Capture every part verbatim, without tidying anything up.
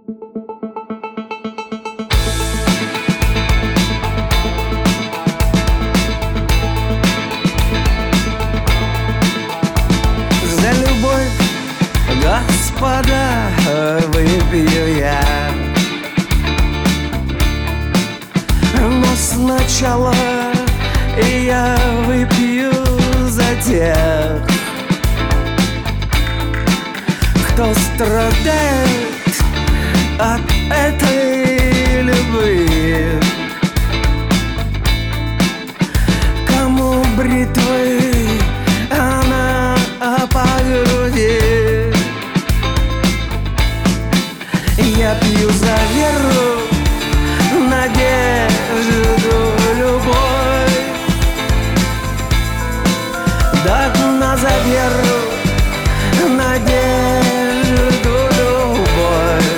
За любовь, господа, выпью я. Но сначала я выпью за тех, кто страдает от этой любви, кому бритвой она по груди. Я пью за веру, надежду, любовь, до дна за веру, надежду, любовь.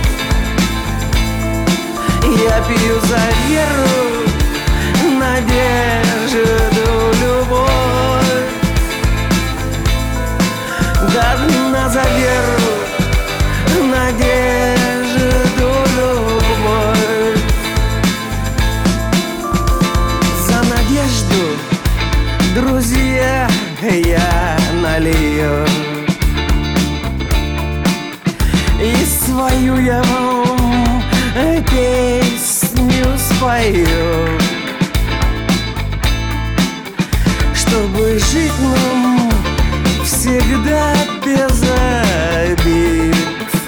Я пью за веру, надежду, любовь, до дна за веру, надежду, любовь. За надежду, друзья, я налью, и свою я вам песню спою, чтобы жить нам всегда без обид,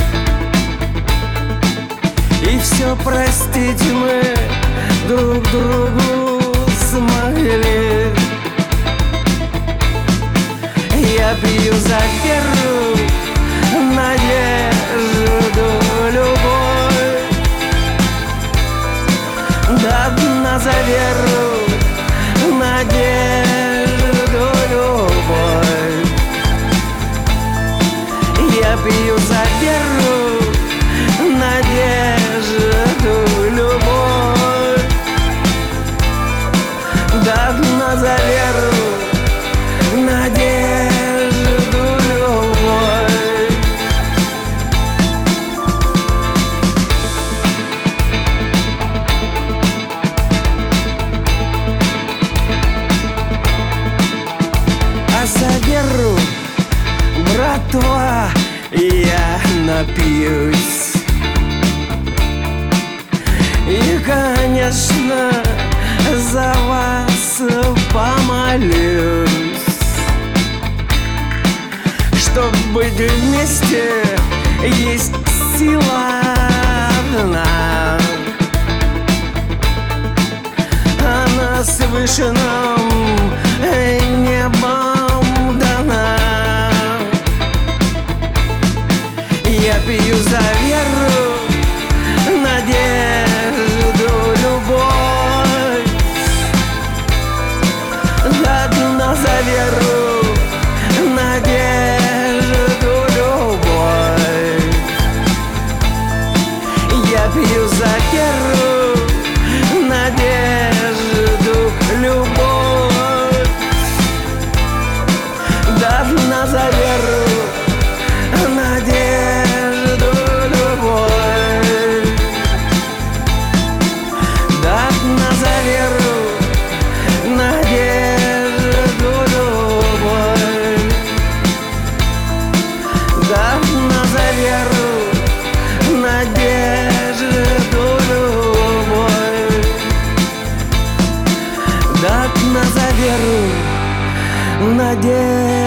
и все простить мы друг другу смогли. Я пью за веру, надежду, любовь, до дна за веру, надежду, любовь. Я пью за веру, надежду, любовь, до дна за веру, надежду, любовь. А за веру, братва, я напьюсь, и, конечно, за вас помолюсь, чтоб быть вместе есть сила одна. Она свыше нам небом дана. Я пью за веру, надежду, любовь, до дна за веру, надежду, любовь. Я пью за веру, надежду, любовь, до дна за веру, надежду, любовь, до дна за веру, надежду, любовь, до дна за веру, надежду, любовь, до дна за веру, надежду.